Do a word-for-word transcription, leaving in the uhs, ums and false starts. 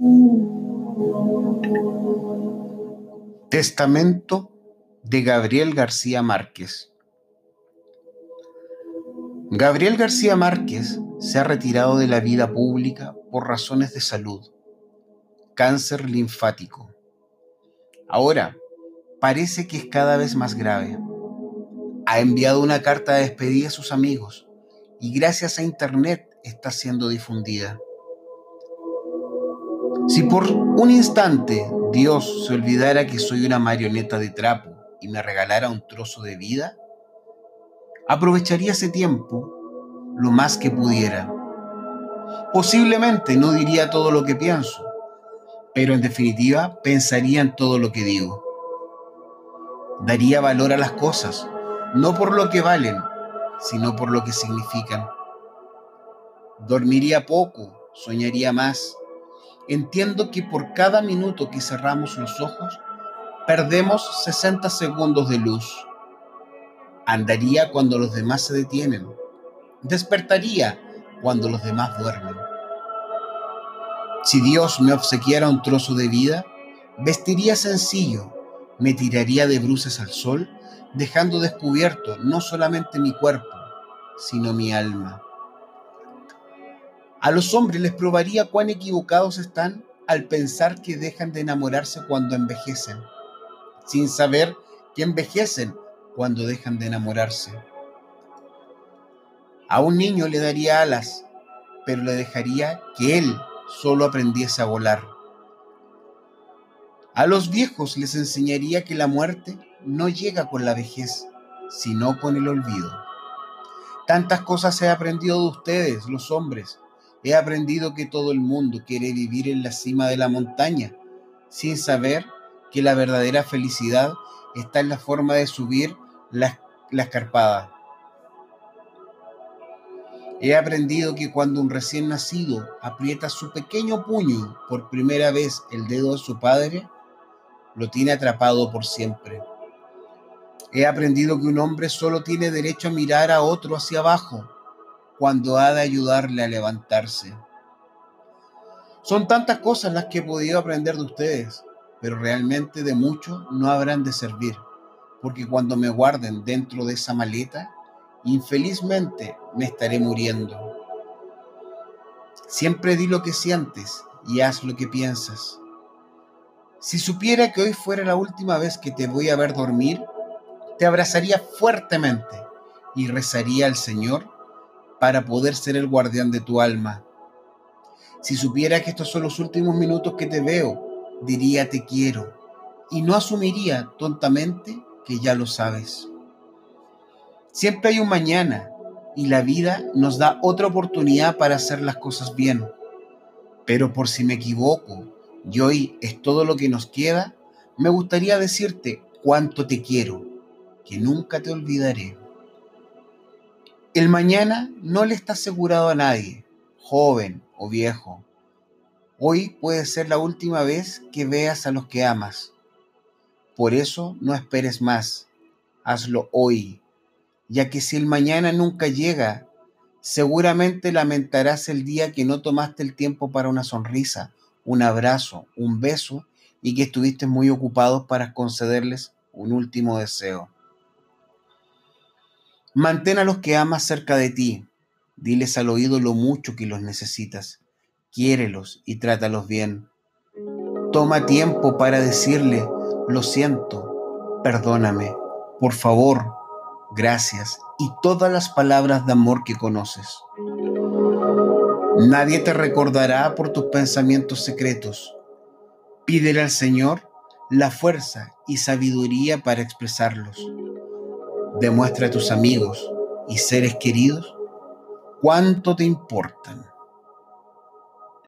Testamento de Gabriel García Márquez. Gabriel García Márquez se ha retirado de la vida pública por razones de salud, cáncer linfático. Ahora parece que es cada vez más grave. Ha enviado una carta de despedida a sus amigos y gracias a internet está siendo difundida. Si por un instante Dios se olvidara que soy una marioneta de trapo y me regalara un trozo de vida, aprovecharía ese tiempo lo más que pudiera. Posiblemente no diría todo lo que pienso, pero en definitiva pensaría en todo lo que digo. Daría valor a las cosas, no por lo que valen, sino por lo que significan. Dormiría poco, soñaría más. Entiendo que por cada minuto que cerramos los ojos, perdemos sesenta segundos de luz. Andaría cuando los demás se detienen. Despertaría cuando los demás duermen. Si Dios me obsequiara un trozo de vida, vestiría sencillo, me tiraría de bruces al sol, dejando descubierto no solamente mi cuerpo, sino mi alma. A los hombres les probaría cuán equivocados están al pensar que dejan de enamorarse cuando envejecen, sin saber que envejecen cuando dejan de enamorarse. A un niño le daría alas, pero le dejaría que él solo aprendiese a volar. A los viejos les enseñaría que la muerte no llega con la vejez, sino con el olvido. Tantas cosas he aprendido de ustedes, los hombres. He aprendido que todo el mundo quiere vivir en la cima de la montaña, sin saber que la verdadera felicidad está en la forma de subir la, la escarpada. He aprendido que cuando un recién nacido aprieta su pequeño puño por primera vez el dedo de su padre, lo tiene atrapado por siempre. He aprendido que un hombre solo tiene derecho a mirar a otro hacia abajo cuando ha de ayudarle a levantarse. Son tantas cosas las que he podido aprender de ustedes, pero realmente de mucho no habrán de servir, porque cuando me guarden dentro de esa maleta, infelizmente me estaré muriendo. Siempre di lo que sientes y haz lo que piensas. Si supiera que hoy fuera la última vez que te voy a ver dormir, te abrazaría fuertemente y rezaría al Señor para poder ser el guardián de tu alma. Si supiera que estos son los últimos minutos que te veo, diría te quiero y no asumiría tontamente que ya lo sabes. Siempre hay un mañana y la vida nos da otra oportunidad para hacer las cosas bien. Pero por si me equivoco y hoy es todo lo que nos queda, me gustaría decirte cuánto te quiero, que nunca te olvidaré. El mañana no le está asegurado a nadie, joven o viejo. Hoy puede ser la última vez que veas a los que amas. Por eso no esperes más, hazlo hoy, ya que si el mañana nunca llega, seguramente lamentarás el día que no tomaste el tiempo para una sonrisa, un abrazo, un beso y que estuviste muy ocupado para concederles un último deseo. Mantén a los que amas cerca de ti, diles al oído lo mucho que los necesitas, quiérelos y trátalos bien. Toma tiempo para decirle, lo siento, perdóname, por favor, gracias y todas las palabras de amor que conoces. Nadie te recordará por tus pensamientos secretos. Pídele al Señor la fuerza y sabiduría para expresarlos. Demuestra a tus amigos y seres queridos cuánto te importan.